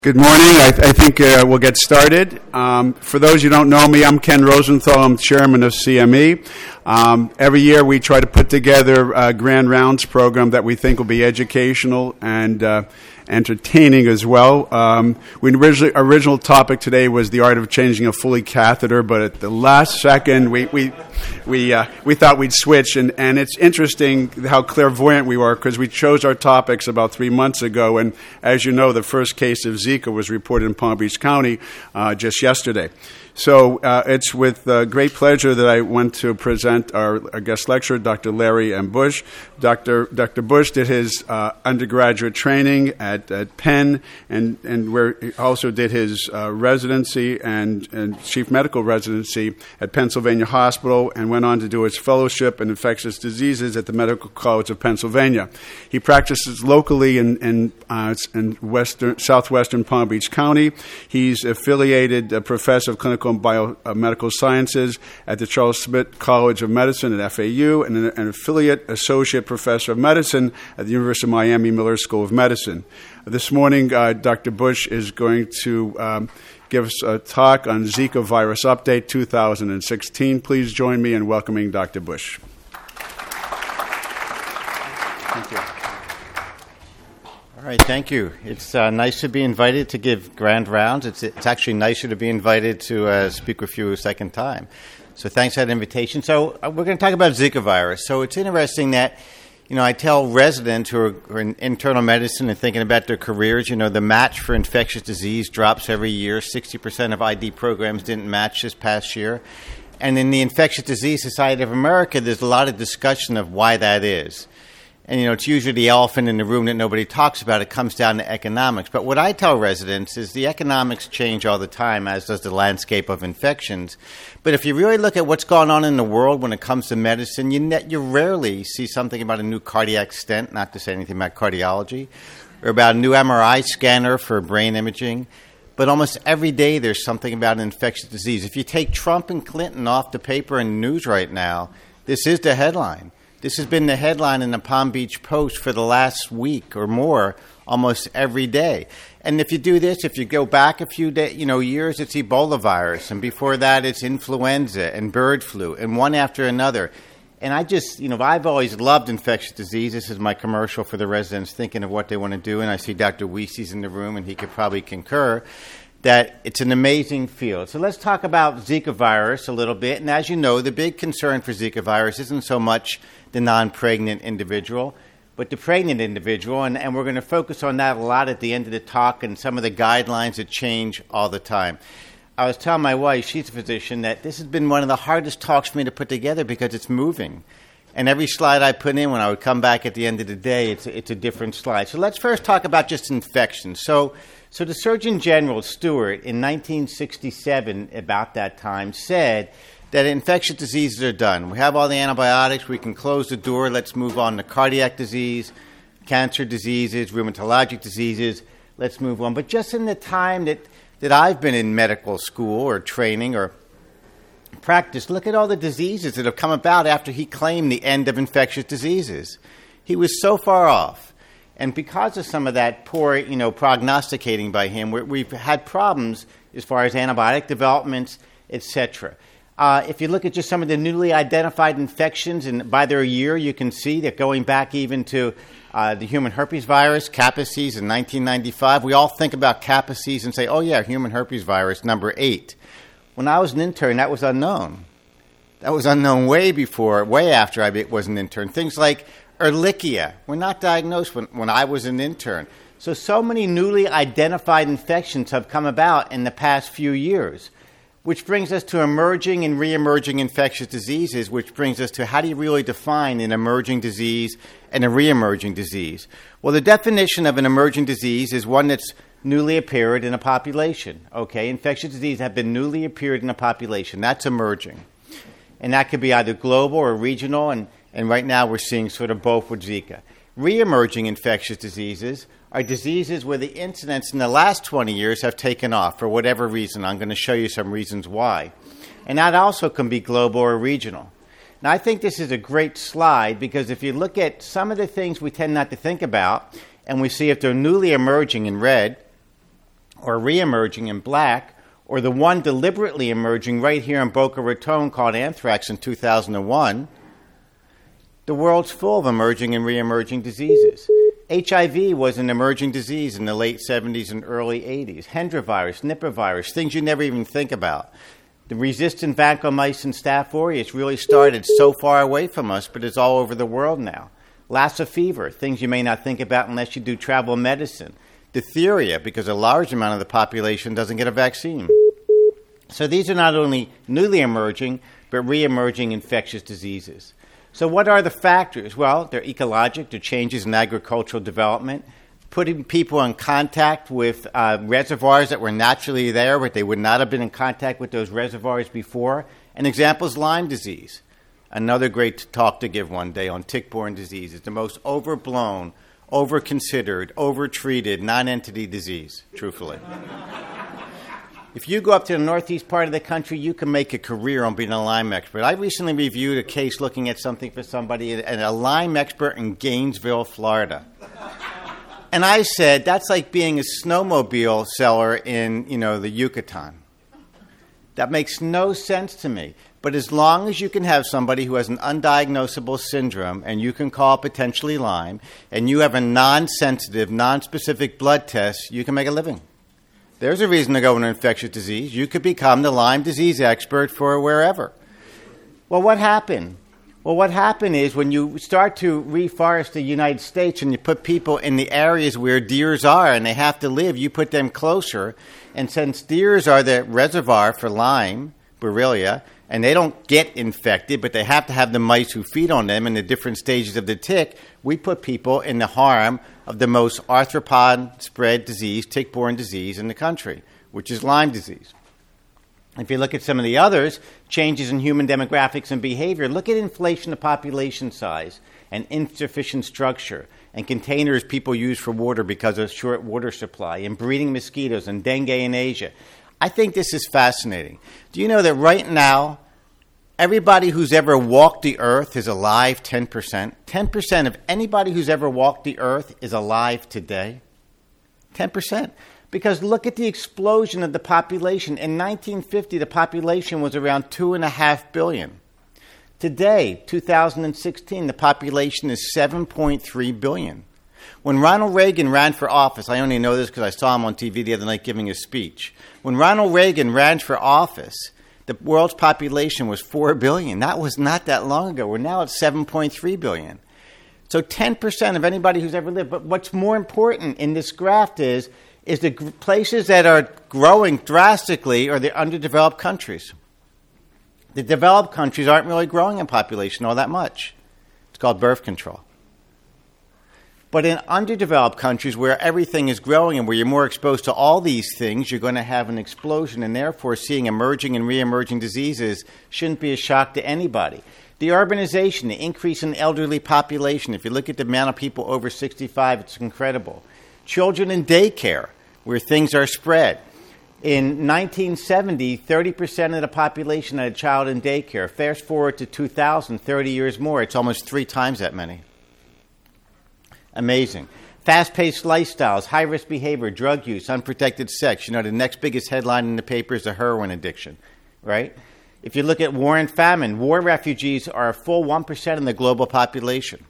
Good morning. I think we'll get started. For those who don't know me, I'm Ken Rosenthal. I'm chairman of CME. Every year we try to put together a Grand Rounds program that we think will be educational and entertaining as well. Original topic today was the art of changing a Foley catheter, but at the last second we thought we'd switch, and it's interesting how clairvoyant we were because we chose our topics about 3 months ago, and as you know, the first case of Zika was reported in Palm Beach County just yesterday. So it's with great pleasure that I want to present our guest lecturer, Dr. Larry M. Bush. Dr. Bush did his undergraduate training at Penn, and where he also did his residency and chief medical residency at Pennsylvania Hospital, and went on to do his fellowship in infectious diseases at the Medical College of Pennsylvania. He practices locally in southwestern Palm Beach County. He's affiliated professor of clinical and biomedical sciences at the Charles Smith College of Medicine at FAU, and an affiliate associate professor of medicine at the University of Miami Miller School of Medicine. This morning, Dr. Bush is going to give us a talk on Zika virus update 2016. Please join me in welcoming Dr. Bush. Thank you. All right, thank you. It's nice to be invited to give Grand Rounds. It's actually nicer to be invited to speak with you a second time. So thanks for that invitation. So we're going to talk about Zika virus. So it's interesting that, I tell residents who are in internal medicine and thinking about their careers, the match for infectious disease drops every year. 60% of ID programs didn't match this past year. And in the Infectious Disease Society of America, there's a lot of discussion of why that is. And, it's usually the elephant in the room that nobody talks about. It comes down to economics. But what I tell residents is the economics change all the time, as does the landscape of infections. But if you really look at what's going on in the world when it comes to medicine, you rarely see something about a new cardiac stent, not to say anything about cardiology, or about a new MRI scanner for brain imaging. But almost every day there's something about an infectious disease. If you take Trump and Clinton off the paper and news right now, this is the headline. This has been the headline in the Palm Beach Post for the last week or more, almost every day. And if you do this, if you go back a few years, it's Ebola virus, and before that, it's influenza and bird flu, and one after another. And I've always loved infectious disease. This is my commercial for the residents thinking of what they want to do, and I see Dr. Weesy's in the room, and he could probably concur that it's an amazing field. So let's talk about Zika virus a little bit. And as you know, the big concern for Zika virus isn't so much the non-pregnant individual, but the pregnant individual. And we're going to focus on that a lot at the end of the talk and some of the guidelines that change all the time. I was telling my wife, she's a physician, that this has been one of the hardest talks for me to put together because it's moving. And every slide I put in, when I would come back at the end of the day, it's a different slide. So let's first talk about just infections. So the Surgeon General, Stewart, in 1967, about that time, said that infectious diseases are done. We have all the antibiotics. We can close the door. Let's move on to cardiac disease, cancer diseases, rheumatologic diseases. Let's move on. But just in the time that I've been in medical school or training or practice, look at all the diseases that have come about after he claimed the end of infectious diseases. He was so far off. And because of some of that poor, prognosticating by him, we've had problems as far as antibiotic developments, etc. If you look at just some of the newly identified infections, and by their year, you can see that going back even to the human herpes virus, Kaposi's in 1995, we all think about Kaposi's and say, oh yeah, human herpes virus, number 8. When I was an intern, that was unknown. That was unknown way after I was an intern. Things like Ehrlichia were not diagnosed when I was an intern. So many newly identified infections have come about in the past few years, which brings us to emerging and re-emerging infectious diseases, which brings us to how do you really define an emerging disease and a re-emerging disease? Well, the definition of an emerging disease is one that's newly appeared in a population. Okay, infectious diseases have been newly appeared in a population. That's emerging. And that could be either global or regional, and right now we're seeing sort of both with Zika. Re-emerging infectious diseases are diseases where the incidence in the last 20 years have taken off for whatever reason. I'm going to show you some reasons why. And that also can be global or regional. Now, I think this is a great slide because if you look at some of the things we tend not to think about, and we see if they're newly emerging in red, or re-emerging in black, or the one deliberately emerging right here in Boca Raton called anthrax in 2001, the world's full of emerging and re-emerging diseases. HIV was an emerging disease in the late 70s and early 80s. Hendra virus, Nipah virus, things you never even think about. The resistant vancomycin staph aureus really started so far away from us, but it's all over the world now. Lassa fever, things you may not think about unless you do travel medicine. Diphtheria, because a large amount of the population doesn't get a vaccine. So these are not only newly emerging, but re-emerging infectious diseases. So what are the factors? Well, they're ecologic, they're changes in agricultural development, putting people in contact with reservoirs that were naturally there, but they would not have been in contact with those reservoirs before. An example is Lyme disease. Another great talk to give one day on tick-borne disease. It's the most overblown, over-considered, over-treated, non-entity disease, truthfully. If you go up to the northeast part of the country, you can make a career on being a Lyme expert. I recently reviewed a case looking at something for somebody, and a Lyme expert in Gainesville, Florida. And I said, that's like being a snowmobile seller in, the Yucatan. That makes no sense to me. But as long as you can have somebody who has an undiagnosable syndrome and you can call potentially Lyme, and you have a non-sensitive, non-specific blood test, you can make a living. There's a reason to go into infectious disease. You could become the Lyme disease expert for wherever. Well, what happened? Well, what happened is when you start to reforest the United States and you put people in the areas where deers are and they have to live, you put them closer. And since deers are the reservoir for Lyme, Borrelia, and they don't get infected, but they have to have the mice who feed on them in the different stages of the tick, we put people in the harm of the most arthropod-spread disease, tick-borne disease in the country, which is Lyme disease. If you look at some of the others, changes in human demographics and behavior, look at inflation of population size and insufficient structure and containers people use for water because of short water supply and breeding mosquitoes and dengue in Asia. I think this is fascinating. Do you know that right now, everybody who's ever walked the earth is alive 10%? 10% of anybody who's ever walked the earth is alive today? 10%. Because look at the explosion of the population. In 1950, the population was around 2.5 billion. Today, 2016, the population is 7.3 billion. When Ronald Reagan ran for office, I only know this because I saw him on TV the other night giving a speech. When Ronald Reagan ran for office, the world's population was 4 billion. That was not that long ago. We're now at 7.3 billion. So 10% of anybody who's ever lived. But what's more important in this graph is the places that are growing drastically are the underdeveloped countries. The developed countries aren't really growing in population all that much. It's called birth control. But in underdeveloped countries where everything is growing and where you're more exposed to all these things, you're going to have an explosion, and therefore seeing emerging and re-emerging diseases shouldn't be a shock to anybody. The urbanization, the increase in elderly population, if you look at the amount of people over 65, it's incredible. Children in daycare, where things are spread. In 1970, 30% of the population had a child in daycare. Fast forward to 2000, 30 years more, it's almost 3 times that many. Amazing. Fast-paced lifestyles, high-risk behavior, drug use, unprotected sex. The next biggest headline in the paper is the heroin addiction, right? If you look at war and famine, war refugees are a full 1% of the global population.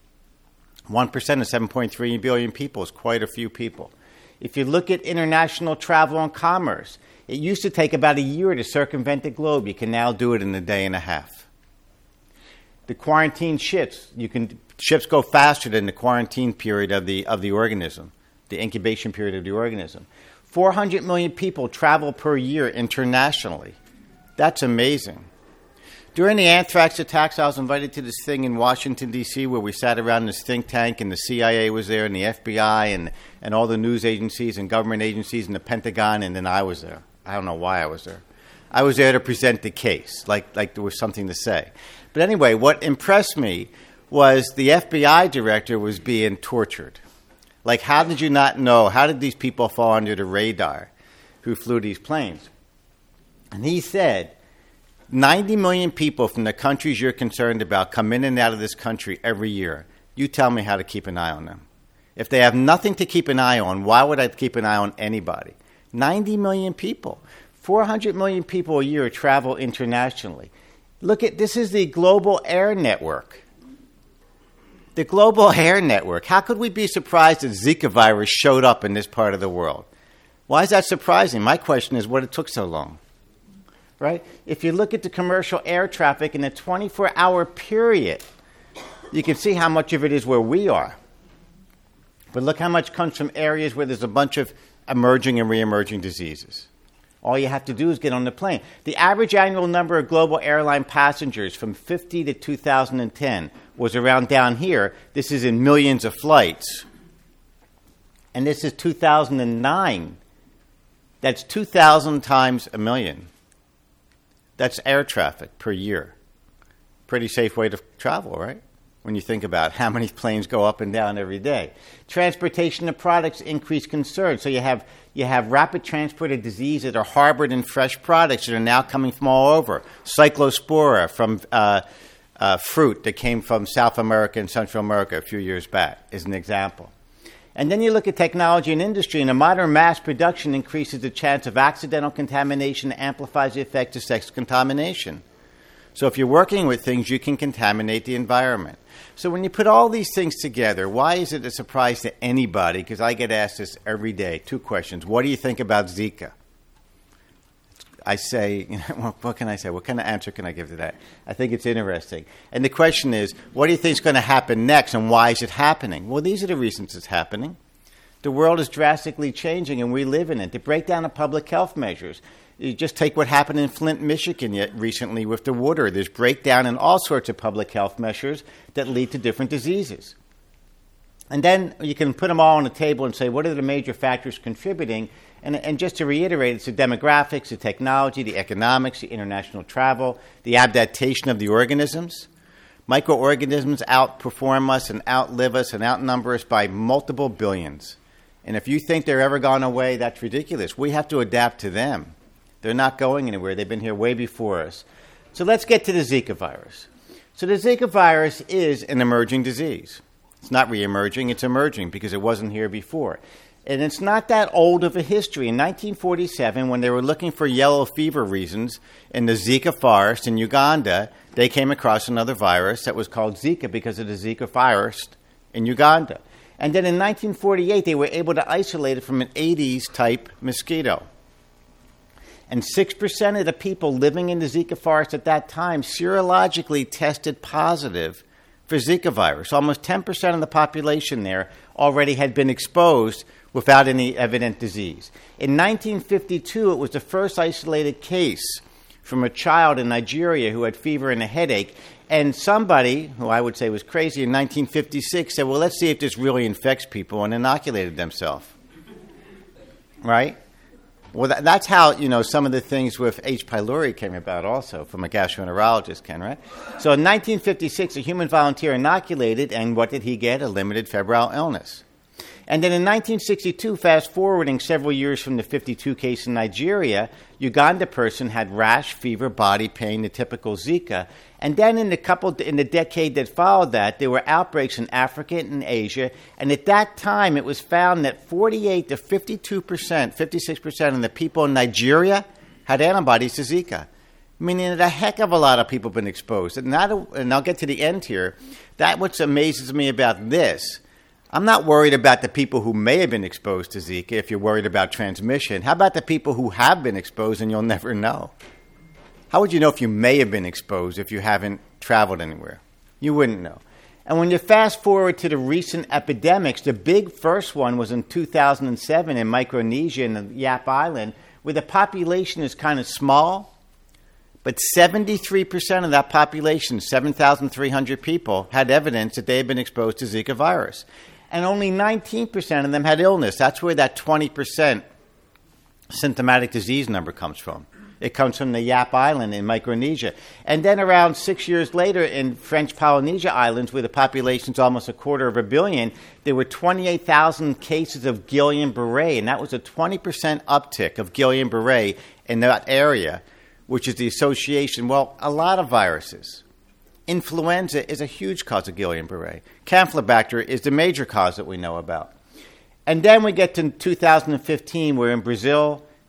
1% of 7.3 billion people is quite a few people. If you look at international travel and commerce, it used to take about a year to circumvent the globe. You can now do it in a day and a half. The quarantine ships, ships go faster than the quarantine period of the organism, the incubation period of the organism. 400 million people travel per year internationally. That's amazing. During the anthrax attacks, I was invited to this thing in Washington, D.C., where we sat around this think tank, and the CIA was there, and the FBI, and all the news agencies and government agencies, and the Pentagon, and then I was there. I don't know why I was there. I was there to present the case, like there was something to say. But anyway, what impressed me was the FBI director was being tortured. Like, how did you not know? How did these people fall under the radar who flew these planes? And he said, 90 million people from the countries you're concerned about come in and out of this country every year. You tell me how to keep an eye on them. If they have nothing to keep an eye on, why would I keep an eye on anybody? 90 million people. 400 million people a year travel internationally. Look at this is the global air network. The global air network. How could we be surprised that Zika virus showed up in this part of the world? Why is that surprising? My question is what it took so long. Right? If you look at the commercial air traffic in a 24-hour period, you can see how much of it is where we are. But look how much comes from areas where there's a bunch of emerging and re-emerging diseases. All you have to do is get on the plane. The average annual number of global airline passengers from 50 to 2010 was around down here. This is in millions of flights. And this is 2009. That's 2,000 times a million. That's air traffic per year. Pretty safe way to travel, right? When you think about how many planes go up and down every day. Transportation of products increase concern. So you have rapid transport of disease that are harbored in fresh products that are now coming from all over. Cyclospora from fruit that came from South America and Central America a few years back is an example. And then you look at technology and industry, and a modern mass production increases the chance of accidental contamination and amplifies the effect of sex contamination. So if you're working with things, you can contaminate the environment. So when you put all these things together, why is it a surprise to anybody? Because I get asked this every day. 2 questions. What do you think about Zika? I say, what can I say? What kind of answer can I give to that? I think it's interesting. And the question is, what do you think is going to happen next, and why is it happening? Well, these are the reasons it's happening. The world is drastically changing, and we live in it. The breakdown of public health measures. You just take what happened in Flint, Michigan recently with the water. There's breakdown in all sorts of public health measures that lead to different diseases. And then you can put them all on the table and say, what are the major factors contributing? And just to reiterate, it's the demographics, the technology, the economics, the international travel, the adaptation of the organisms. Microorganisms outperform us and outlive us and outnumber us by multiple billions. And if you think they're ever gone away, that's ridiculous. We have to adapt to them. They're not going anywhere. They've been here way before us. So let's get to the Zika virus. So the Zika virus is an emerging disease. It's not re-emerging, it's emerging because it wasn't here before. And it's not that old of a history. In 1947, when they were looking for yellow fever reasons in the Zika forest in Uganda, they came across another virus that was called Zika because of the Zika virus in Uganda. And then in 1948, they were able to isolate it from an Aedes-type mosquito. And 6% of the people living in the Zika forest at that time serologically tested positive for Zika virus. Almost 10% of the population there already had been exposed without any evident disease. In 1952, it was the first isolated case from a child in Nigeria who had fever and a headache. And somebody, who I would say was crazy, in 1956 said, well, let's see if this really infects people, and inoculated themselves. Right? Well, that's how, some of the things with H. pylori came about also from a gastroenterologist, Ken, right? So in 1956, a human volunteer inoculated, and what did he get? A limited febrile illness. And then in 1962, fast forwarding several years from the 52 case in Nigeria, Uganda person had rash, fever, body pain, the typical Zika. And then in the decade that followed that, there were outbreaks in Africa and Asia. And at that time, it was found that 48 to 52%, 56% of the people in Nigeria had antibodies to Zika, meaning that a heck of a lot of people have been exposed. And I'll get to the end here. That what amazes me about this. I'm not worried about the people who may have been exposed to Zika if you're worried about transmission. How about the people who have been exposed and you'll never know? How would you know if you may have been exposed if you haven't traveled anywhere? You wouldn't know. And when you fast forward to the recent epidemics, the big first one was in 2007 in Micronesia in the Yap Island, where the population is kind of small, but 73% of that population, 7,300 people, had evidence that they had been exposed to Zika virus. And only 19% of them had illness. That's where that 20% symptomatic disease number comes from. It comes from the Yap Island in Micronesia. And then around 6 years later in French Polynesia Islands, where the population is almost 250 million, there were 28,000 cases of Guillain-Barré, and that was a 20% uptick of Guillain-Barré in that area, which is the association, a lot of viruses. Influenza is a huge cause of Guillain-Barré. Campylobacter is the major cause that we know about. And then we get to 2015, where in Brazil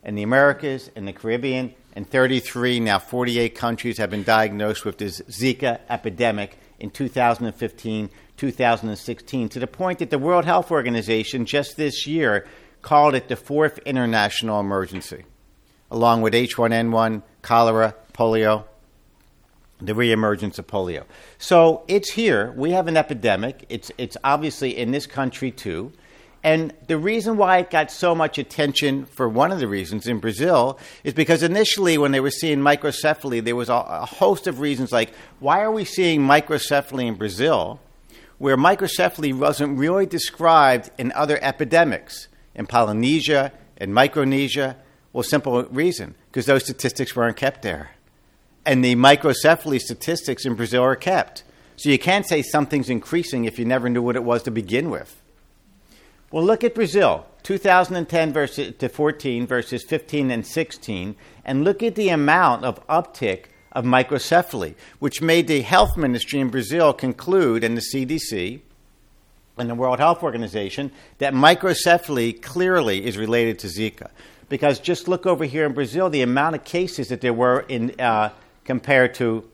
in the Americas, in the Caribbean, and 33, now 48 countries have been diagnosed with this Zika epidemic in 2015, 2016, to the point that the World Health Organization just this year called it the fourth international emergency, along with H1N1, cholera, polio, the reemergence of polio. So it's here. We have an epidemic. It's obviously in this country too. And the reason why it got so much attention, for one of the reasons in Brazil, is because initially when they were seeing microcephaly, there was a host of reasons like, why are we seeing microcephaly in Brazil, where microcephaly wasn't really described in other epidemics, in Polynesia, in Micronesia? Well, simple reason, because those statistics weren't kept there. And the microcephaly statistics in Brazil are kept. So you can't say something's increasing if you never knew what it was to begin with. Well, look at Brazil, 2010 to 14 versus 15 and 16, and look at the amount of uptick of microcephaly, which made the health ministry in Brazil conclude, and the CDC, and the World Health Organization, that microcephaly clearly is related to Zika. Because just look over here in Brazil, the amount of cases that there were in compared to...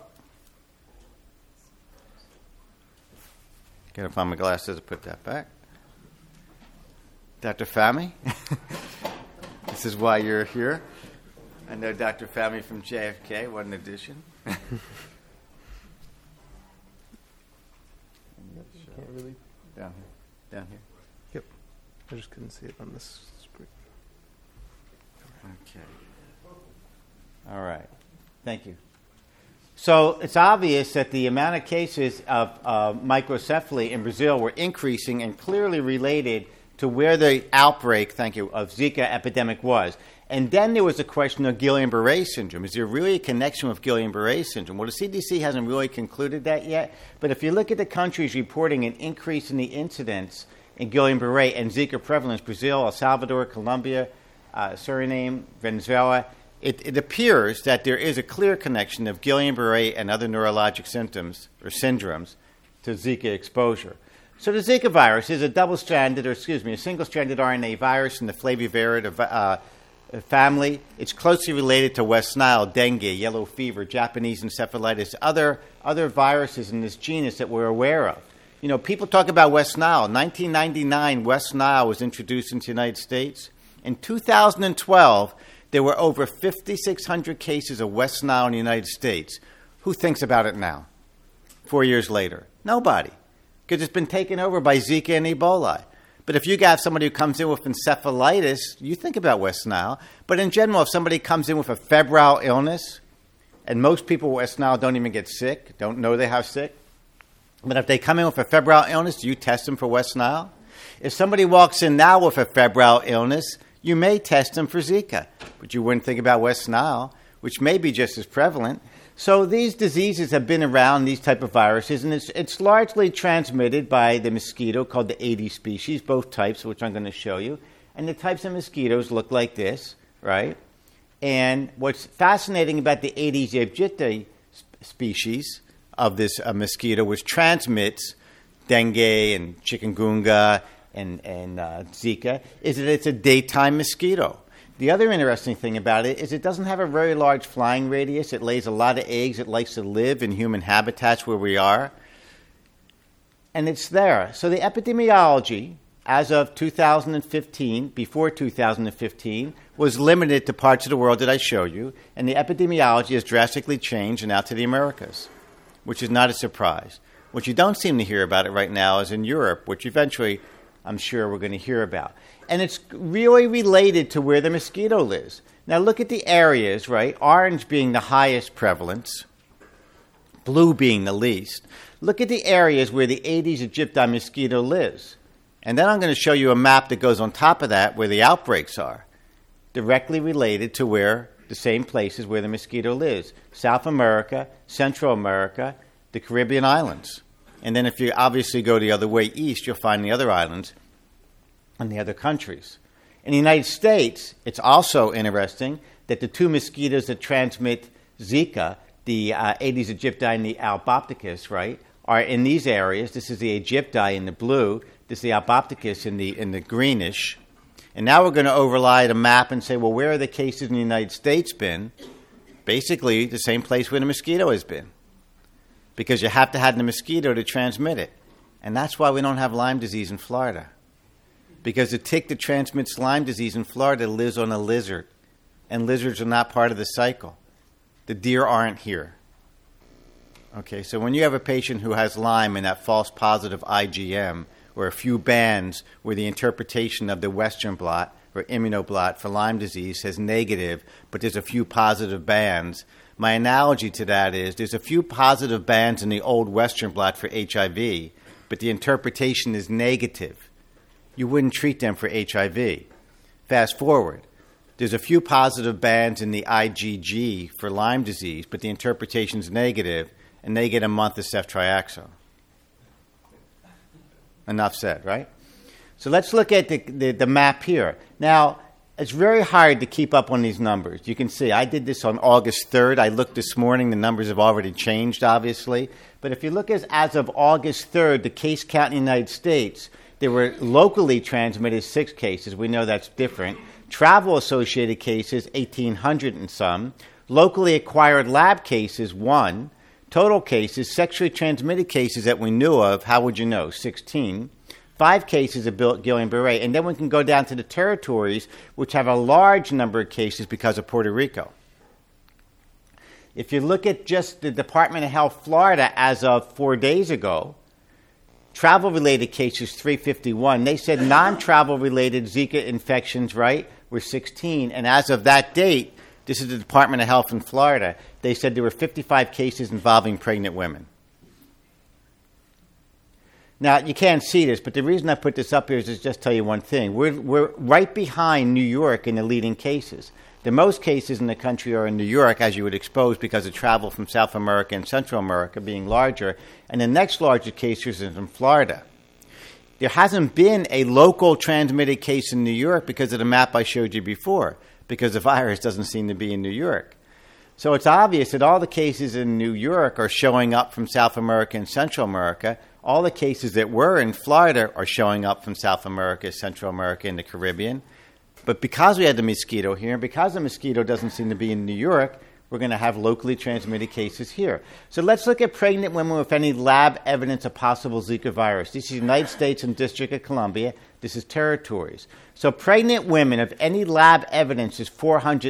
Gotta find my glasses to put that back. Dr. Fahmy, this is why you're here. I know Dr. Fahmy from JFK, what an addition. Can't really. Down here. Yep. I just couldn't see it on this screen. Okay. All right. Thank you. So it's obvious that the amount of cases of microcephaly in Brazil were increasing and clearly related to where the outbreak, of Zika epidemic was. And then there was a question of Guillain-Barré syndrome. Is there really a connection with Guillain-Barré syndrome? Well, the CDC hasn't really concluded that yet. But if you look at the countries reporting an increase in the incidence in Guillain-Barré and Zika prevalence, Brazil, El Salvador, Colombia, Suriname, Venezuela, it appears that there is a clear connection of Guillain-Barré and other neurologic symptoms or syndromes to Zika exposure. So the Zika virus is a single-stranded RNA virus in the flavivirid family. It's closely related to West Nile, dengue, yellow fever, Japanese encephalitis, other viruses in this genus that we're aware of. You know, people talk about West Nile. 1999, West Nile was introduced into the United States. In 2012, there were over 5,600 cases of West Nile in the United States. Who thinks about it now, 4 years later? Nobody. Because it's been taken over by Zika and Ebola. But if you have somebody who comes in with encephalitis, you think about West Nile. But in general, if somebody comes in with a febrile illness, and most people with West Nile don't even get sick, don't know they have sick, but if they come in with a febrile illness, do you test them for West Nile? If somebody walks in now with a febrile illness, you may test them for Zika, but you wouldn't think about West Nile, which may be just as prevalent. So these diseases have been around, these type of viruses, and it's largely transmitted by the mosquito called the Aedes species, both types, which I'm going to show you. And the types of mosquitoes look like this, right? And what's fascinating about the Aedes aegypti species of this mosquito, which transmits dengue and chikungunya and Zika, is that it's a daytime mosquito. The other interesting thing about it is it doesn't have a very large flying radius. It lays a lot of eggs. It likes to live in human habitats where we are. And it's there. So the epidemiology, as of 2015, before 2015, was limited to parts of the world that I show you. And the epidemiology has drastically changed and out to the Americas, which is not a surprise. What you don't seem to hear about it right now is in Europe, which eventually I'm sure we're going to hear about. And it's really related to where the mosquito lives. Now look at the areas, right? Orange being the highest prevalence, blue being the least. Look at the areas where the Aedes aegypti mosquito lives. And then I'm going to show you a map that goes on top of that where the outbreaks are, directly related to where the same places where the mosquito lives. South America, Central America, the Caribbean islands. And then if you obviously go the other way east, you'll find the other islands and the other countries. In the United States, it's also interesting that the two mosquitoes that transmit Zika, the Aedes aegypti and the Albopicus, right, are in these areas. This is the aegypti in the blue. This is the Albopicus in the greenish. And now we're going to overlay the map and say, well, where are the cases in the United States been? Basically, the same place where the mosquito has been. Because you have to have the mosquito to transmit it. And that's why we don't have Lyme disease in Florida. Because the tick that transmits Lyme disease in Florida lives on a lizard. And lizards are not part of the cycle. The deer aren't here. Okay, so when you have a patient who has Lyme and that false positive IgM, or a few bands where the interpretation of the Western blot or immunoblot for Lyme disease says negative, but there's a few positive bands, my analogy to that is there's a few positive bands in the old Western blot for HIV, but the interpretation is negative. You wouldn't treat them for HIV. Fast forward. There's a few positive bands in the IgG for Lyme disease, but the interpretation is negative, and they get a month of ceftriaxone. Enough said, right? So let's look at the map here. Now, it's very hard to keep up on these numbers. You can see I did this on August 3rd. I looked this morning. The numbers have already changed, obviously. But if you look as of August 3rd, the case count in the United States, there were locally transmitted 6 cases. We know that's different. Travel-associated cases, 1,800 and some. Locally acquired lab cases, 1. Total cases, sexually transmitted cases that we knew of, how would you know? 16. 5 cases of Guillain-Barré. And then we can go down to the territories, which have a large number of cases because of Puerto Rico. If you look at just the Department of Health Florida as of 4 days ago, travel-related cases, 351. They said non-travel-related Zika infections, right, were 16. And as of that date, this is the Department of Health in Florida, they said there were 55 cases involving pregnant women. Now, you can't see this, but the reason I put this up here is to just tell you one thing. We're right behind New York in the leading cases. The most cases in the country are in New York, as you would expose, because of travel from South America and Central America being larger. And the next largest cases is in Florida. There hasn't been a local transmitted case in New York because of the map I showed you before, because the virus doesn't seem to be in New York. So it's obvious that all the cases in New York are showing up from South America and Central America. All the cases that were in Florida are showing up from South America, Central America, and the Caribbean. But because we had the mosquito here, and because the mosquito doesn't seem to be in New York, we're going to have locally transmitted cases here. So let's look at pregnant women with any lab evidence of possible Zika virus. This is United States and District of Columbia. This is territories. So pregnant women of any lab evidence is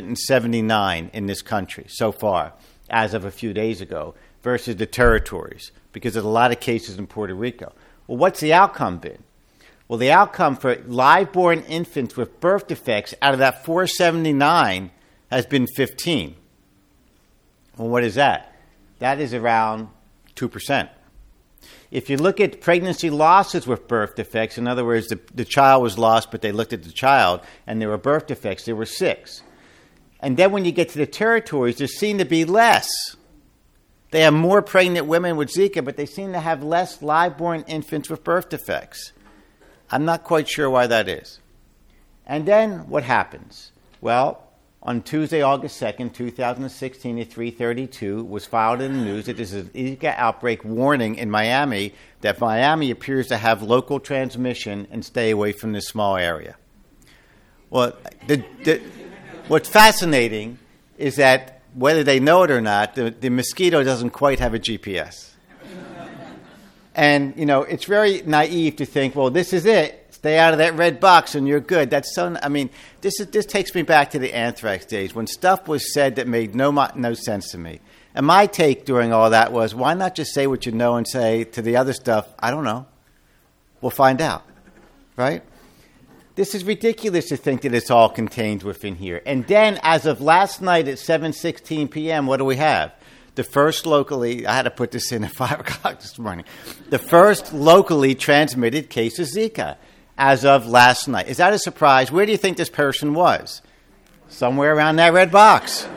479 in this country so far, as of a few days ago, versus the territories, because there's a lot of cases in Puerto Rico. Well, what's the outcome been? Well, the outcome for live-born infants with birth defects out of that 479 has been 15. Well, what is that? That is around 2%. If you look at pregnancy losses with birth defects, in other words, the child was lost, but they looked at the child, and there were birth defects, there were 6. And then when you get to the territories, there seem to be less. They have more pregnant women with Zika, but they seem to have less live-born infants with birth defects. I'm not quite sure why that is. And then what happens? Well, on Tuesday, August 2nd, 2016 at 3:32, was filed in the news that there's an Zika outbreak warning in Miami, that Miami appears to have local transmission and stay away from this small area. Well, what's fascinating is that whether they know it or not, the mosquito doesn't quite have a GPS. And, it's very naive to think, well, this is it. Stay out of that red box and you're good. That's so. This takes me back to the anthrax days when stuff was said that made no sense to me. And my take during all that was, why not just say what you know and say to the other stuff, I don't know. We'll find out, right? This is ridiculous to think that it's all contained within here. And then, as of last night at 7:16 p.m., what do we have? The first locally, I had to put this in at 5 o'clock this morning, the first locally transmitted case of Zika as of last night. Is that a surprise? Where do you think this person was? Somewhere around that red box.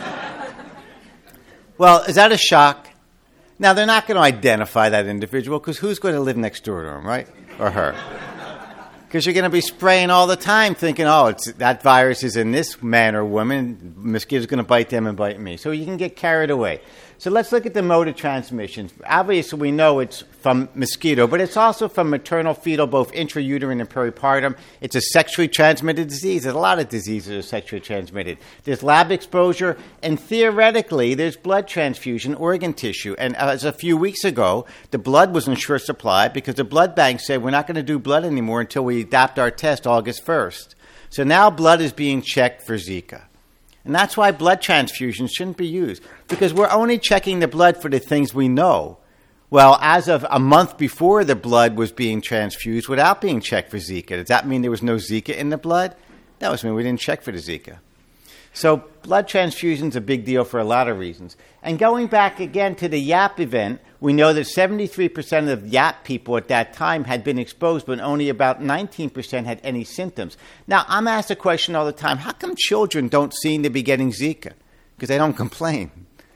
Well, is that a shock? Now, they're not going to identify that individual because who's going to live next door to him, right? Or her. Because you're going to be spraying all the time thinking, oh, that virus is in this man or woman. Mosquito's going to bite them and bite me. So you can get carried away. So let's look at the mode of transmission. Obviously, we know it's from mosquito, but it's also from maternal, fetal, both intrauterine and peripartum. It's a sexually transmitted disease. There's a lot of diseases that are sexually transmitted. There's lab exposure, and theoretically, there's blood transfusion, organ tissue. And as a few weeks ago, the blood was in short supply because the blood bank said we're not going to do blood anymore until we adapt our test August 1st. So now blood is being checked for Zika. And that's why blood transfusions shouldn't be used, because we're only checking the blood for the things we know. Well, as of a month before, the blood was being transfused without being checked for Zika. Does that mean there was no Zika in the blood? That was mean we didn't check for the Zika. So blood transfusion is a big deal for a lot of reasons. And going back again to the YAP event, we know that 73% of YAP people at that time had been exposed, but only about 19% had any symptoms. Now, I'm asked a question all the time, how come children don't seem to be getting Zika? Because they don't complain,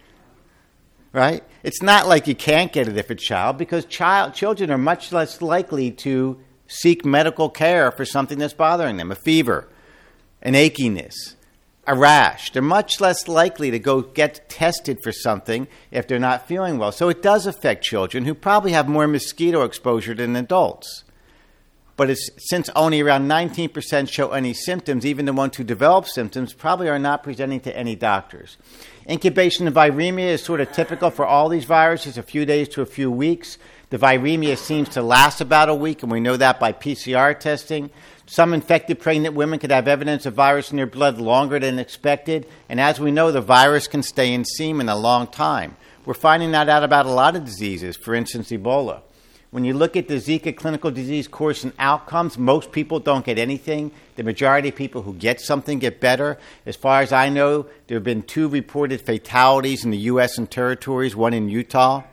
right? It's not like you can't get it if it's a child, because children are much less likely to seek medical care for something that's bothering them, a fever, an achiness, a rash. They're much less likely to go get tested for something if they're not feeling well. So it does affect children who probably have more mosquito exposure than adults. But since only around 19% show any symptoms, even the ones who develop symptoms probably are not presenting to any doctors. Incubation of viremia is sort of typical for all these viruses, a few days to a few weeks. The viremia seems to last about a week, and we know that by PCR testing. Some infected pregnant women could have evidence of virus in their blood longer than expected. And as we know, the virus can stay in semen a long time. We're finding that out about a lot of diseases, for instance, Ebola. When you look at the Zika clinical disease course and outcomes, most people don't get anything. The majority of people who get something get better. As far as I know, there have been 2 reported fatalities in the U.S. and territories, one in Utah,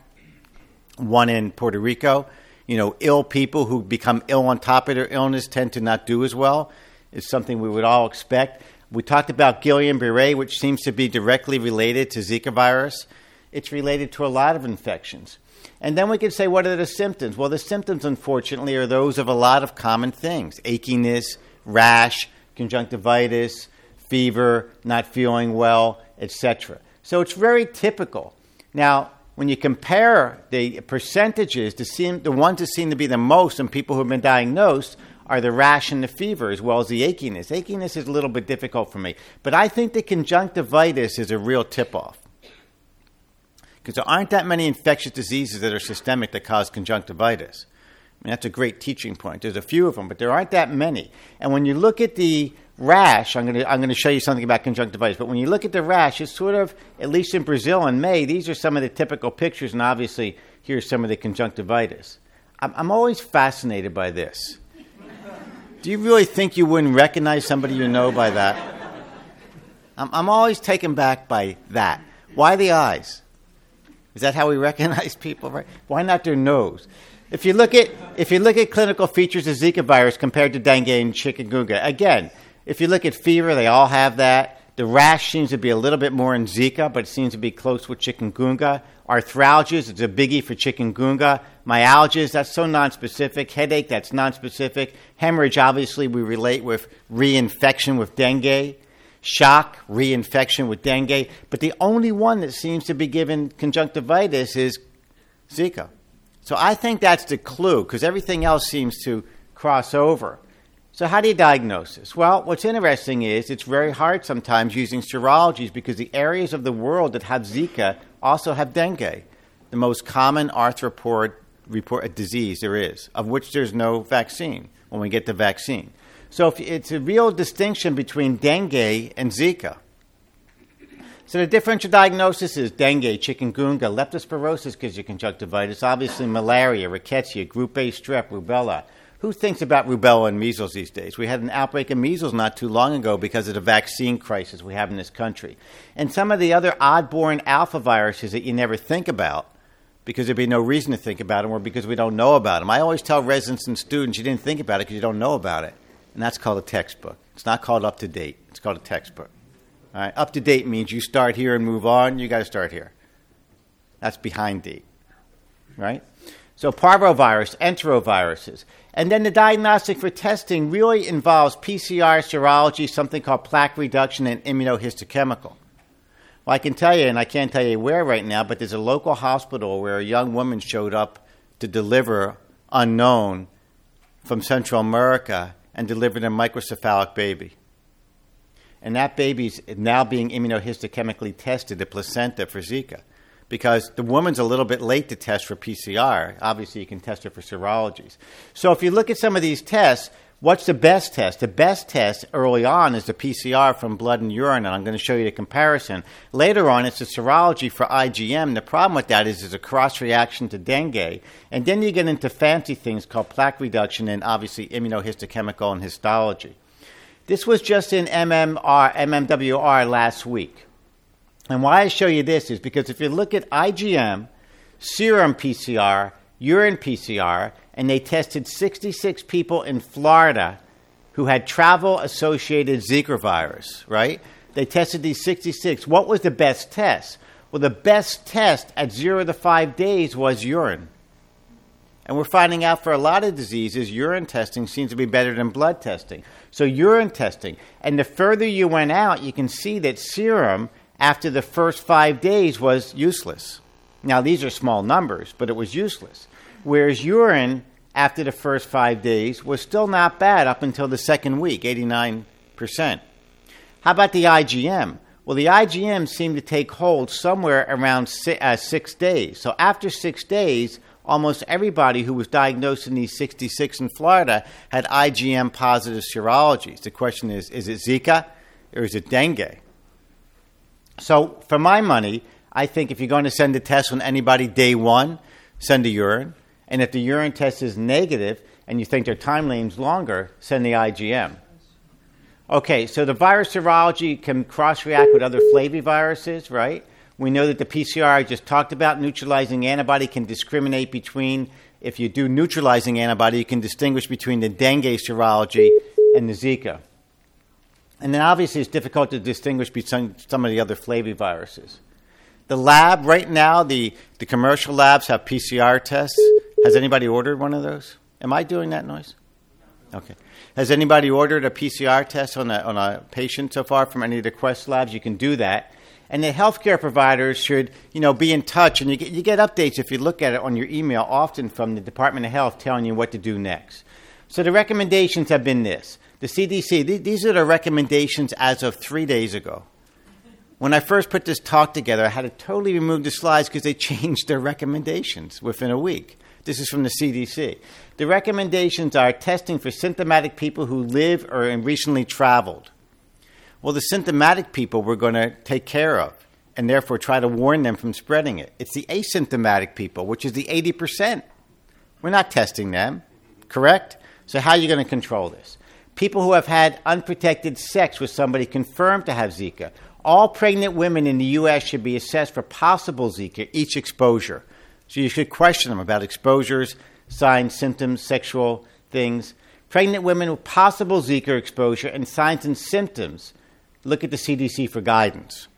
one in Puerto Rico. You know, ill people who become ill on top of their illness tend to not do as well. It's something we would all expect. We talked about Guillain-Barré, which seems to be directly related to Zika virus. It's related to a lot of infections. And then we could say, what are the symptoms? Well, the symptoms, unfortunately, are those of a lot of common things. Achiness, rash, conjunctivitis, fever, not feeling well, etc. So it's very typical. Now, when you compare the percentages, the ones that seem to be the most in people who have been diagnosed are the rash and the fever, as well as the achiness. Achiness is a little bit difficult for me. But I think the conjunctivitis is a real tip-off. Because there aren't that many infectious diseases that are systemic that cause conjunctivitis. I mean, that's a great teaching point. There's a few of them, but there aren't that many. And when you look at the rash, I'm going to show you something about conjunctivitis, but when you look at the rash, it's sort of, at least in Brazil in May, these are some of the typical pictures, and obviously here's some of the conjunctivitis. I'm always fascinated by this. Do you really think you wouldn't recognize somebody you know by that? I'm always taken back by that. Why the eyes? Is that how we recognize people? Right? Why not their nose? If you look at clinical features of Zika virus compared to dengue and chikungunya, again, if you look at fever, they all have that. The rash seems to be a little bit more in Zika, but it seems to be close with chikungunya. Arthralgias, it's a biggie for chikungunya. Myalgias, that's so nonspecific. Headache, that's nonspecific. Hemorrhage, obviously, we relate with reinfection with dengue. Shock, reinfection with dengue. But the only one that seems to be given conjunctivitis is Zika. So I think that's the clue, because everything else seems to cross over. So how do you diagnose this? Well, what's interesting is it's very hard sometimes using serologies, because the areas of the world that have Zika also have dengue, the most common arthropod disease there is, of which there's no vaccine when we get the vaccine. So it's a real distinction between dengue and Zika. So the differential diagnosis is dengue, chikungunya, leptospirosis gives you conjunctivitis, obviously malaria, rickettsia, group A strep, rubella. Who thinks about rubella and measles these days? We had an outbreak of measles not too long ago because of the vaccine crisis we have in this country. And some of the other odd-born alpha viruses that you never think about, because there'd be no reason to think about them, or because we don't know about them. I always tell residents and students, you didn't think about it because you don't know about it. And that's called a textbook. It's not called up to date. It's called a textbook. All right? Up to date means you start here and move on. You got to start here. That's behind date. Right? So parvovirus, enteroviruses. And then the diagnostic for testing really involves PCR, serology, something called plaque reduction, and immunohistochemical. Well, I can tell you, and I can't tell you where right now, but there's a local hospital where a young woman showed up to deliver unknown from Central America and delivered a microcephalic baby. And that baby's now being immunohistochemically tested, the placenta, for Zika. Because the woman's a little bit late to test for PCR. Obviously, you can test her for serologies. So if you look at some of these tests, what's the best test? The best test early on is the PCR from blood and urine, and I'm going to show you the comparison. Later on, it's the serology for IgM. The problem with that is there's a cross-reaction to dengue. And then you get into fancy things called plaque reduction and obviously immunohistochemical and histology. This was just in MMWR last week. And why I show you this is because if you look at IgM, serum PCR, urine PCR, and they tested 66 people in Florida who had travel-associated Zika virus, right? They tested these 66. What was the best test? Well, the best test at 0 to 5 days was urine. And we're finding out for a lot of diseases, urine testing seems to be better than blood testing. So urine testing. And the further you went out, you can see that serum after the first 5 days was useless. Now, these are small numbers, but it was useless. Whereas urine, after the first 5 days, was still not bad up until the second week, 89%. How about the IgM? Well, the IgM seemed to take hold somewhere around 6 days. So after 6 days, almost everybody who was diagnosed in these 66 in Florida had IgM-positive serologies. The question is it Zika or is it dengue? So for my money, I think if you're going to send a test on anybody day one, send a urine. And if the urine test is negative and you think their time lane's longer, send the IgM. Okay, so the virus serology can cross-react with other flaviviruses, right? We know that the PCR I just talked about, neutralizing antibody, can discriminate between, if you do neutralizing antibody, you can distinguish between the dengue serology and the Zika. And then obviously it's difficult to distinguish between some of the other flaviviruses. The lab, right now, the commercial labs have PCR tests. Has anybody ordered one of those? Am I doing that noise? Okay. Has anybody ordered a PCR test on a patient so far from any of the Quest labs? You can do that. And the healthcare providers should, be in touch. And you get updates if you look at it on your email, often from the Department of Health telling you what to do next. So the recommendations have been this. The CDC, these are the recommendations as of 3 days ago. When I first put this talk together, I had to totally remove the slides because they changed their recommendations within a week. This is from the CDC. The recommendations are testing for symptomatic people who live or recently traveled. Well, the symptomatic people we're going to take care of and therefore try to warn them from spreading it. It's the asymptomatic people, which is the 80%. We're not testing them, correct? So how are you going to control this? People who have had unprotected sex with somebody confirmed to have Zika. All pregnant women in the U.S. should be assessed for possible Zika, each exposure. So you should question them about exposures, signs, symptoms, sexual things. Pregnant women with possible Zika exposure and signs and symptoms, look at the CDC for guidance.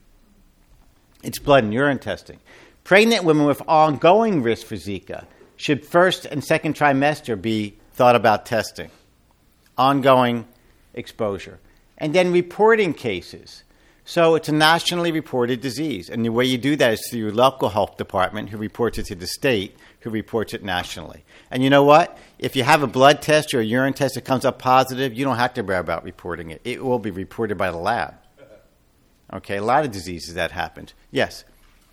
It's blood and urine testing. Pregnant women with ongoing risk for Zika should first and second trimester be thought about testing. Ongoing exposure. And then reporting cases. So it's a nationally reported disease. And the way you do that is through your local health department, who reports it to the state, who reports it nationally. And you know what? If you have a blood test or a urine test that comes up positive, you don't have to worry about reporting it. It will be reported by the lab. Okay, a lot of diseases that happened. Yes?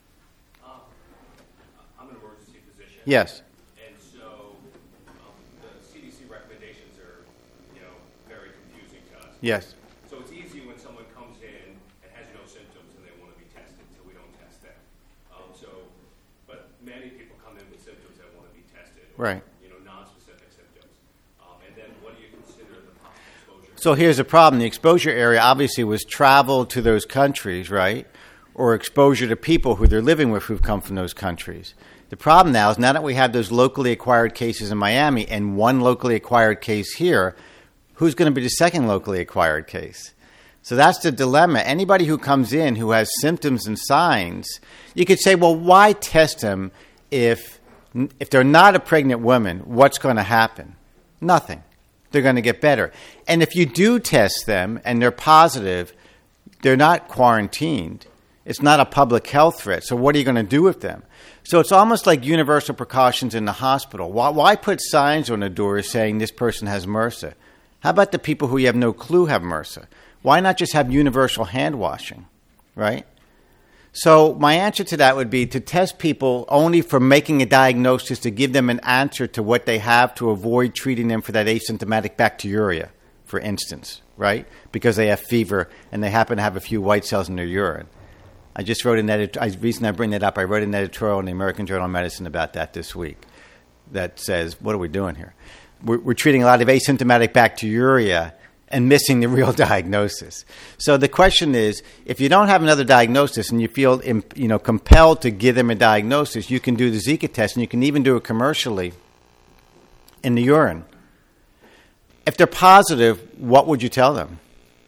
I'm an emergency physician. Yes. And so the CDC recommendations are, very confusing to us. Yes. So it's easy when someone comes in and has no symptoms and they want to be tested, so we don't test them. But many people come in with symptoms that want to be tested, or, Right. non-specific symptoms. And then what do you consider the possible exposure? So here's the problem. The exposure area obviously was travel to those countries, right? Or exposure to people who they're living with who've come from those countries. The problem now is now that we have those locally acquired cases in Miami and one locally acquired case here, who's going to be the second locally acquired case? So that's the dilemma. Anybody who comes in who has symptoms and signs, you could say, well, why test them if they're not a pregnant woman? What's going to happen? Nothing. They're going to get better. And if you do test them and they're positive, they're not quarantined. It's not a public health threat. So what are you going to do with them? So it's almost like universal precautions in the hospital. Why put signs on the doors saying this person has MRSA? How about the people who you have no clue have MRSA? Why not just have universal hand washing, right? So my answer to that would be to test people only for making a diagnosis, to give them an answer to what they have, to avoid treating them for that asymptomatic bacteriuria, for instance, right? Because they have fever and they happen to have a few white cells in their urine. I just wrote the reason I bring that up, I wrote an editorial in the American Journal of Medicine about that this week that says, what are we doing here? We're treating a lot of asymptomatic bacteriuria and missing the real diagnosis. So the question is, if you don't have another diagnosis and you feel compelled to give them a diagnosis, you can do the Zika test, and you can even do it commercially in the urine. If they're positive, what would you tell them?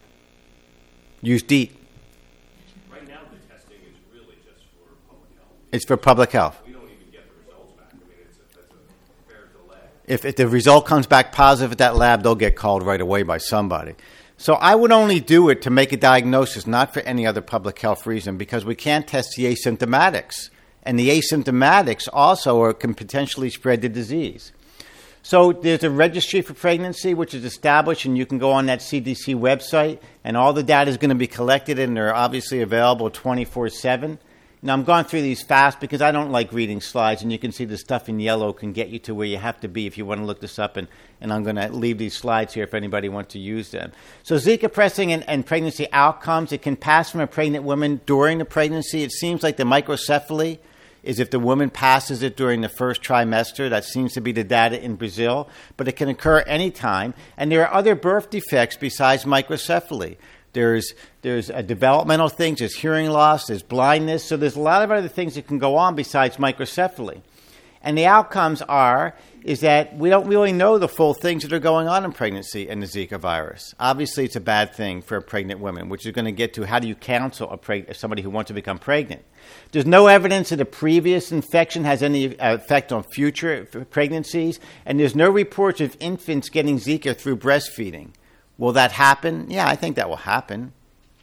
Use DEET. Right now, the testing is really just for public health. It's for public health. We don't even get the results back. I mean, that's a fair delay. If the result comes back positive at that lab, they'll get called right away by somebody. So I would only do it to make a diagnosis, not for any other public health reason, because we can't test the asymptomatics. And the asymptomatics also can potentially spread the disease. So there's a registry for pregnancy, which is established, and you can go on that CDC website, and all the data is going to be collected, and they're obviously available 24/7. Now, I'm going through these fast because I don't like reading slides, and you can see the stuff in yellow can get you to where you have to be if you want to look this up, and I'm going to leave these slides here if anybody wants to use them. So Zika pressing and pregnancy outcomes, it can pass from a pregnant woman during the pregnancy. It seems like the microcephaly is if the woman passes it during the first trimester. That seems to be the data in Brazil, but it can occur anytime. And there are other birth defects besides microcephaly. There's developmental things, there's hearing loss, there's blindness. So there's a lot of other things that can go on besides microcephaly. And the outcomes is that we don't really know the full things that are going on in pregnancy and the Zika virus. Obviously, it's a bad thing for a pregnant woman, which is going to get to how do you counsel somebody who wants to become pregnant. There's no evidence that a previous infection has any effect on future pregnancies, and there's no reports of infants getting Zika through breastfeeding. Will that happen? Yeah, I think that will happen.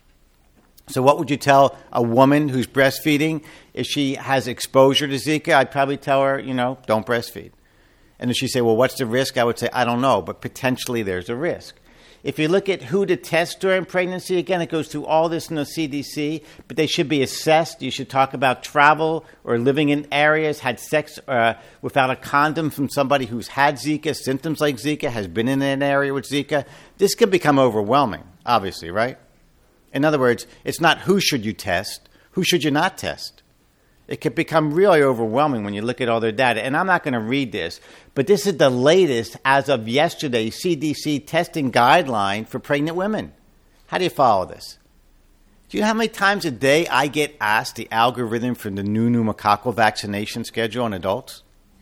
So what would you tell a woman who's breastfeeding? If she has exposure to Zika, I'd probably tell her, don't breastfeed. And if she say, well, what's the risk? I would say, I don't know, but potentially there's a risk. If you look at who to test during pregnancy, again, it goes through all this in the CDC, but they should be assessed. You should talk about travel or living in areas, had sex without a condom from somebody who's had Zika, symptoms like Zika, has been in an area with Zika. This can become overwhelming, obviously, right? In other words, it's not who should you test, who should you not test. It can become really overwhelming when you look at all their data. And I'm not going to read this, but this is the latest, as of yesterday, CDC testing guideline for pregnant women. How do you follow this? Do you know how many times a day I get asked the algorithm for the new pneumococcal vaccination schedule on adults?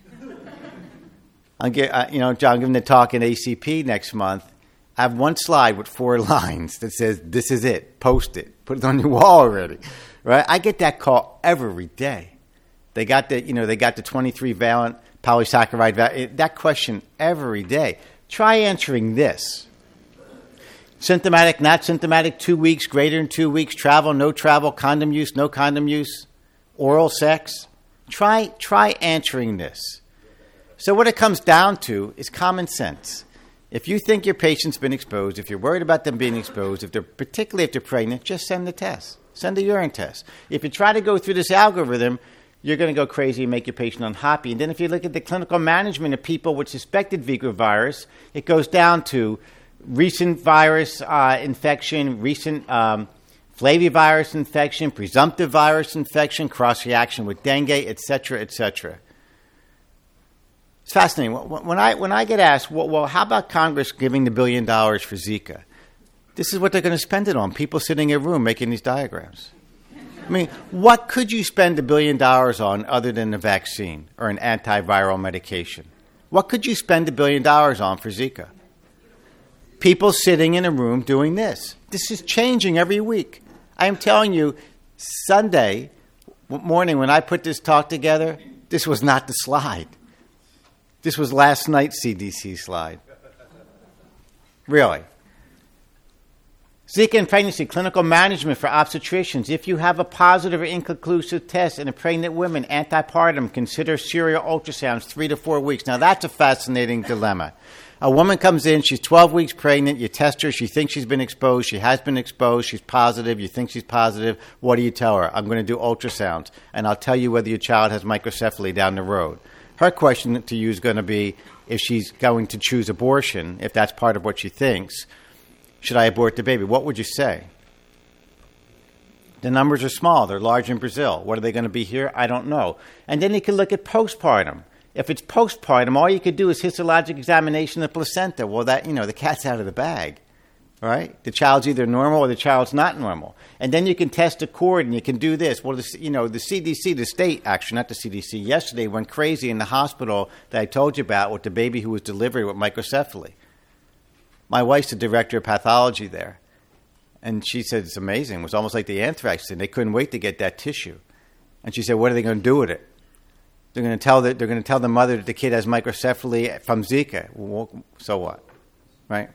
I'm giving the talk in ACP next month. I have one slide with 4 lines that says, this is it, post it, put it on your wall already, right? I get that call every day. They got the 23-valent polysaccharide, that question every day. Try answering this. Symptomatic, not symptomatic, 2 weeks, greater than 2 weeks, travel, no travel, condom use, no condom use, oral sex. Try answering this. So what it comes down to is common sense. If you think your patient's been exposed, if you're worried about them being exposed, particularly if they're pregnant, just send the test. Send a urine test. If you try to go through this algorithm, you're going to go crazy and make your patient unhappy. And then if you look at the clinical management of people with suspected Zika virus, it goes down to recent virus infection, recent flavivirus infection, presumptive virus infection, cross-reaction with dengue, et cetera, et cetera. It's fascinating. When I get asked, well, how about Congress giving the $1 billion for Zika? This is what they're going to spend it on, people sitting in a room making these diagrams. I mean, what could you spend $1 billion on other than a vaccine or an antiviral medication? What could you spend $1 billion on for Zika? People sitting in a room doing this. This is changing every week. I am telling you, Sunday morning when I put this talk together, this was not the slide. This was last night's CDC slide. Really. Zika in pregnancy, clinical management for obstetricians. If you have a positive or inconclusive test in a pregnant woman, antepartum, consider serial ultrasounds 3 to 4 weeks. Now, that's a fascinating dilemma. A woman comes in, she's 12 weeks pregnant, you test her, she thinks she's been exposed, she has been exposed, she's positive, you think she's positive. What do you tell her? I'm going to do ultrasounds, and I'll tell you whether your child has microcephaly down the road. Her question to you is going to be, if she's going to choose abortion, if that's part of what she thinks, should I abort the baby? What would you say? The numbers are small. They're large in Brazil. What are they going to be here? I don't know. And then you can look at postpartum. If it's postpartum, all you could do is histologic examination of the placenta. Well, that, the cat's out of the bag, right? The child's either normal or the child's not normal. And then you can test a cord and you can do this. Well, the CDC, the state, actually, not the CDC, yesterday went crazy in the hospital that I told you about with the baby who was delivered with microcephaly. My wife's the director of pathology there. And she said, it's amazing. It was almost like the anthrax thing. They couldn't wait to get that tissue. And she said, what are they going to do with it? They're going to tell the mother that the kid has microcephaly from Zika. Well, so what? Right?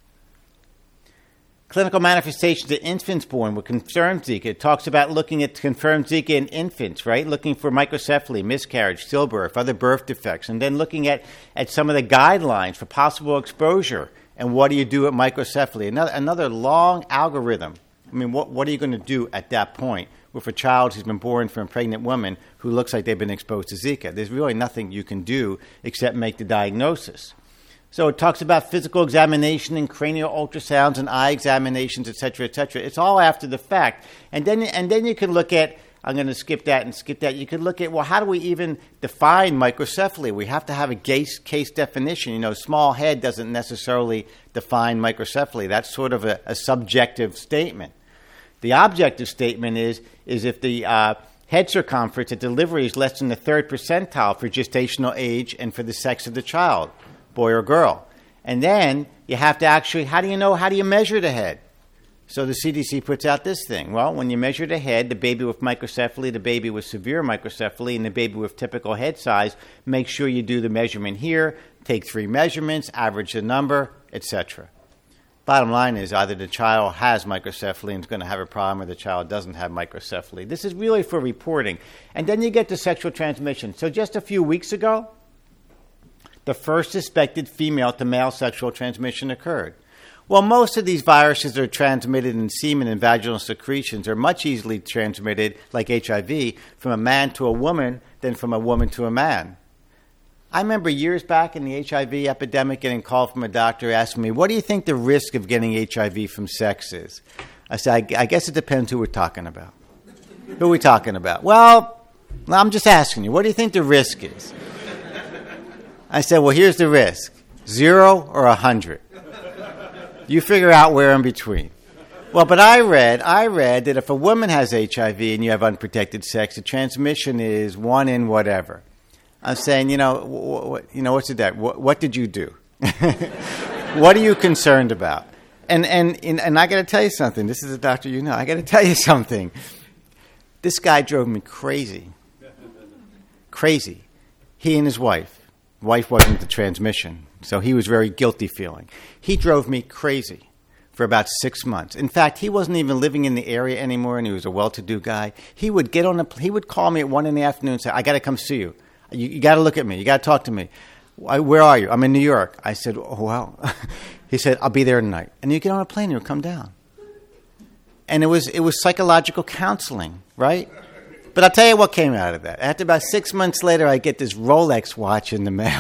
Clinical manifestations of infants born with confirmed Zika. It talks about looking at confirmed Zika in infants, right? Looking for microcephaly, miscarriage, stillbirth, other birth defects. And then looking at some of the guidelines for possible exposure. And what do you do at microcephaly? Another long algorithm. I mean, what are you going to do at that point with a child who's been born from a pregnant woman who looks like they've been exposed to Zika? There's really nothing you can do except make the diagnosis. So it talks about physical examination and cranial ultrasounds and eye examinations, et cetera, et cetera. It's all after the fact. And then you can look at, I'm going to skip that. You could look at, well, how do we even define microcephaly? We have to have a case definition. Small head doesn't necessarily define microcephaly. That's sort of a subjective statement. The objective statement is if the head circumference at delivery is less than the third percentile for gestational age and for the sex of the child, boy or girl. And then you have to actually, how do you measure the head? So the CDC puts out this thing. Well, when you measure the head, the baby with microcephaly, the baby with severe microcephaly, and the baby with typical head size, make sure you do the measurement here, take 3 measurements, average the number, etc. Bottom line is either the child has microcephaly and is going to have a problem or the child doesn't have microcephaly. This is really for reporting. And then you get to sexual transmission. So just a few weeks ago, the first suspected female-to-male sexual transmission occurred. Well, most of these viruses are transmitted in semen and vaginal secretions, are much easily transmitted, like HIV, from a man to a woman than from a woman to a man. I remember years back in the HIV epidemic getting a call from a doctor asking me, what do you think the risk of getting HIV from sex is? I said, I guess it depends who we're talking about. Who are we talking about? Well, I'm just asking you, what do you think the risk is? I said, well, here's the risk, 0 or 100. You figure out where in between. Well, but I read that if a woman has HIV and you have unprotected sex, the transmission is 1 in whatever. I'm saying, what's it that? What did you do? What are you concerned about? And I got to tell you something. This is a doctor I got to tell you something. This guy drove me crazy. Crazy. He and his wife. Wife wasn't the transmission, so he was very guilty feeling. He drove me crazy for about 6 months. In fact, he wasn't even living in the area anymore, and he was a well-to-do guy. He would he would call me at 1 in the afternoon and say, I got to come see you. You got to look at me. You got to talk to me. Where are you? I'm in New York. I said, oh, well. He said, I'll be there tonight. And you get on a plane and you'll come down. And it was psychological counseling, right? But I'll tell you what came out of that. After about 6 months later, I get this Rolex watch in the mail.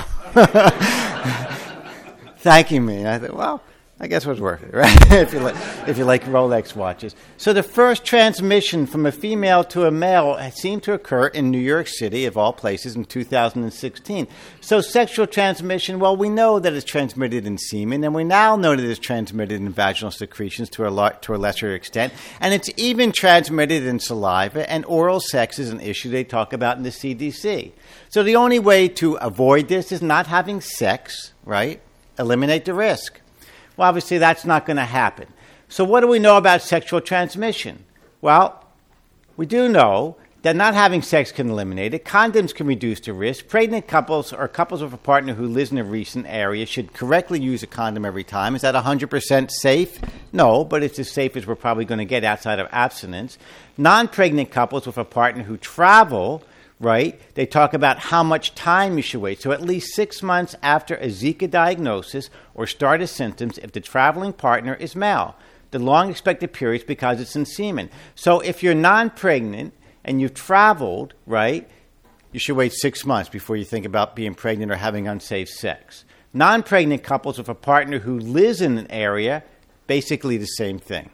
Thanking me. And I thought, well, I guess it was worth it, right? if you like Rolex watches. So the first transmission from a female to a male seemed to occur in New York City, of all places, in 2016. So sexual transmission, well, we know that it's transmitted in semen, and we now know that it's transmitted in vaginal secretions to a lesser extent, and it's even transmitted in saliva, and oral sex is an issue they talk about in the CDC. So the only way to avoid this is not having sex, right? Eliminate the risk. Well, obviously, that's not going to happen. So what do we know about sexual transmission? Well, we do know that not having sex can eliminate it. Condoms can reduce the risk. Pregnant couples or couples with a partner who lives in a recent area should correctly use a condom every time. Is that 100% safe? No, but it's as safe as we're probably going to get outside of abstinence. Non-pregnant couples with a partner who travel, right, they talk about how much time you should wait. So at least 6 months after a Zika diagnosis or start of symptoms if the traveling partner is male. The long expected period is because it's in semen. So if you're non-pregnant and you've traveled, right, you should wait 6 months before you think about being pregnant or having unsafe sex. Non-pregnant couples with a partner who lives in an area, basically the same thing.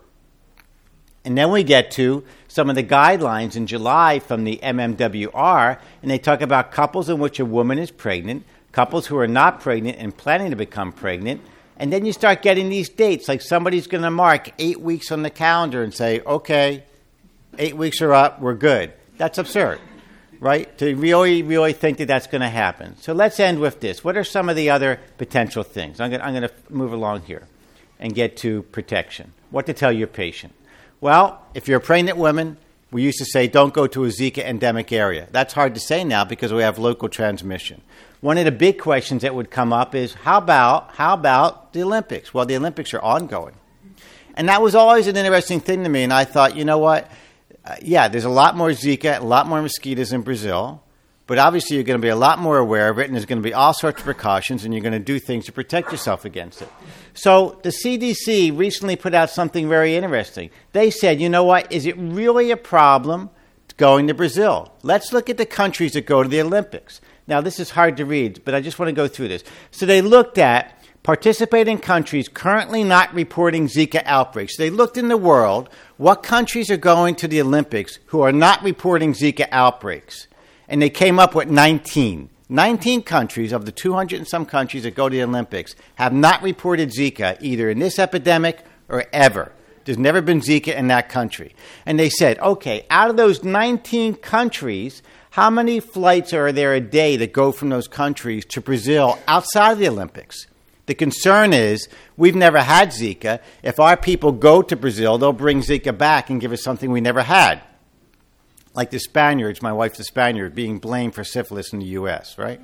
And then we get to some of the guidelines in July from the MMWR, and they talk about couples in which a woman is pregnant, couples who are not pregnant and planning to become pregnant, and then you start getting these dates, like somebody's going to mark 8 weeks on the calendar and say, okay, 8 weeks are up, we're good. That's absurd, right? To really think that that's going to happen. So let's end with this. What are some of the other potential things? I'm going to move along here and get to protection. What to tell your patient. Well, if you're a pregnant woman, we used to say don't go to a Zika endemic area. That's hard to say now because we have local transmission. One of the big questions that would come up is, how about the Olympics? Well, the Olympics are ongoing. And that was always an interesting thing to me, and I thought, you know what? There's a lot more Zika, a lot more mosquitoes in Brazil, but obviously you're going to be a lot more aware of it, and there's going to be all sorts of precautions, and you're going to do things to protect yourself against it. So the CDC recently put out something very interesting. They said, you know what, is it really a problem going to Brazil? Let's look at the countries that go to the Olympics. Now, this is hard to read, but I just want to go through this. So they looked at participating countries currently not reporting Zika outbreaks. They looked in the world, what countries are going to the Olympics who are not reporting Zika outbreaks? And they came up with 19. 19 countries of the 200 and some countries that go to the Olympics have not reported Zika either in this epidemic or ever. There's never been Zika in that country. And they said, okay, out of those 19 countries, how many flights are there a day that go from those countries to Brazil outside of the Olympics? The concern is we've never had Zika. If our people go to Brazil, they'll bring Zika back and give us something we never had. Like the Spaniards, my wife's a Spaniard, being blamed for syphilis in the U.S., right?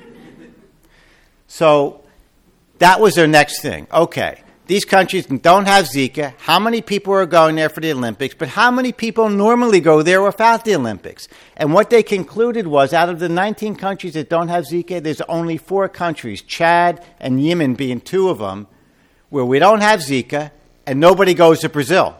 So that was their next thing. Okay, these countries don't have Zika. How many people are going there for the Olympics? But how many people normally go there without the Olympics? And what they concluded was out of the 19 countries that don't have Zika, there's only 4 countries, Chad and Yemen being 2 of them, where we don't have Zika and nobody goes to Brazil.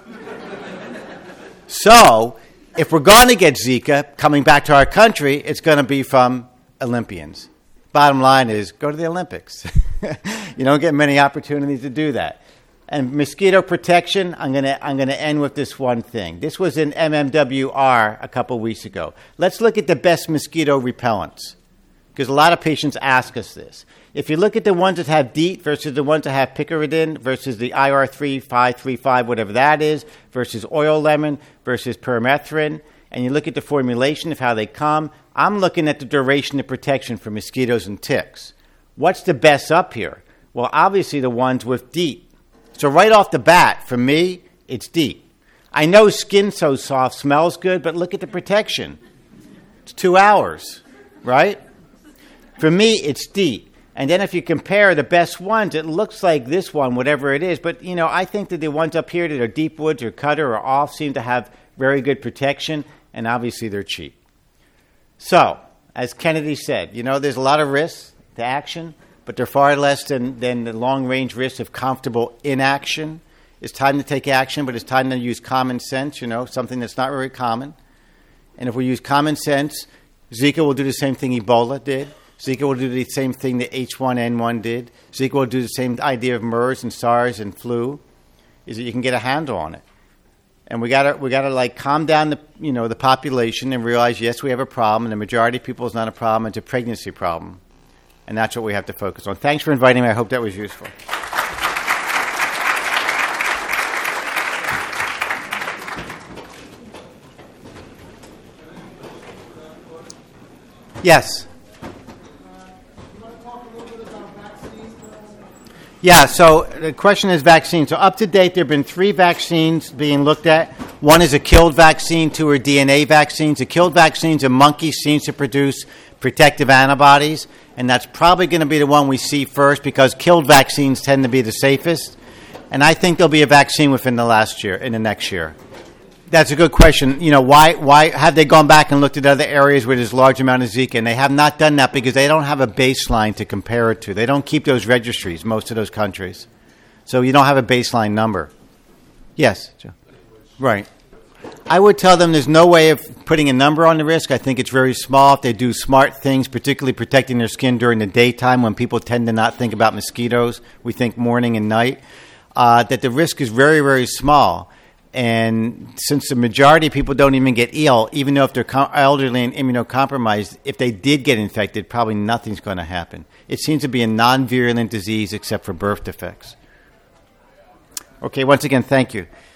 So if we're going to get Zika coming back to our country, it's going to be from Olympians. Bottom line is, go to the Olympics. You don't get many opportunities to do that. And mosquito protection, I'm going to end with this one thing. This was in MMWR a couple weeks ago. Let's look at the best mosquito repellents, because a lot of patients ask us this. If you look at the ones that have DEET versus the ones that have picaridin versus the IR3535, whatever that is, versus oil lemon versus permethrin, and you look at the formulation of how they come, I'm looking at the duration of protection for mosquitoes and ticks. What's the best up here? Well, obviously the ones with DEET. So right off the bat, for me, it's DEET. I know Skin So Soft smells good, but look at the protection. It's 2 hours, right? For me, it's DEET. And then if you compare the best ones, it looks like this one, whatever it is. But, I think that the ones up here that are Deep Woods or Cutter or Off seem to have very good protection, and obviously they're cheap. So, as Kennedy said, there's a lot of risks to action, but they're far less than the long-range risks of comfortable inaction. It's time to take action, but it's time to use common sense, something that's not very common. And if we use common sense, Zika will do the same thing Ebola did. Zika will do the same thing that H1N1 did. Zika will do the same idea of MERS and SARS and flu, is that you can get a handle on it. And we gotta calm down the population and realize, yes, we have a problem, and the majority of people is not a problem, it's a pregnancy problem. And that's what we have to focus on. Thanks for inviting me. I hope that was useful. Yes. Yeah, so the question is vaccines. So up to date, there have been 3 vaccines being looked at. One is a killed vaccine, two are DNA vaccines. A killed vaccines, a monkey seems to produce protective antibodies, and that's probably going to be the one we see first because killed vaccines tend to be the safest. And I think there'll be a vaccine within the next year. That's a good question. You know, why have they gone back and looked at other areas where there's a large amount of Zika? And they have not done that because they don't have a baseline to compare it to. They don't keep those registries, most of those countries. So you don't have a baseline number. Yes, Joe. Right. I would tell them there's no way of putting a number on the risk. I think it's very small if they do smart things, particularly protecting their skin during the daytime when people tend to not think about mosquitoes. We think morning and night. That the risk is very, very small. And since the majority of people don't even get ill, even though if they're elderly and immunocompromised, if they did get infected, probably nothing's going to happen. It seems to be a non-virulent disease except for birth defects. Okay, once again, thank you.